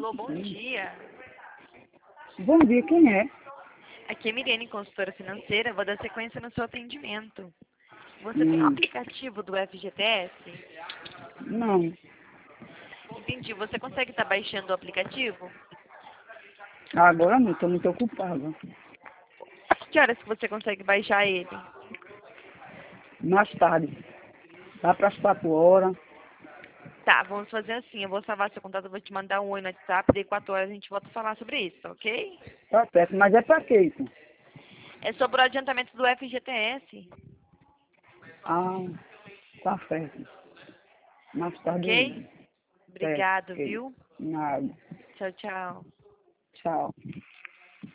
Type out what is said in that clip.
Alô, bom dia. Bom dia, quem é? Aqui é Mirene, consultora financeira. Vou dar sequência no seu atendimento. Você tem o aplicativo do FGTS? Não, Entendi. Você consegue estar baixando o aplicativo? agora não, estou muito ocupada. Que horas que você consegue baixar ele? Mais tarde, lá para as 4 horas. Tá, vamos fazer assim. Eu vou salvar seu contato, eu vou te mandar um oi no WhatsApp, daí 4 horas a gente volta a falar sobre isso, ok? Tá certo, mas é para quê isso? É sobre o adiantamento do FGTS, Ah, tá certo. Mais tarde eu ok? ligo. Certo, Obrigado, ok. viu? Nada. Tchau, tchau. Tchau.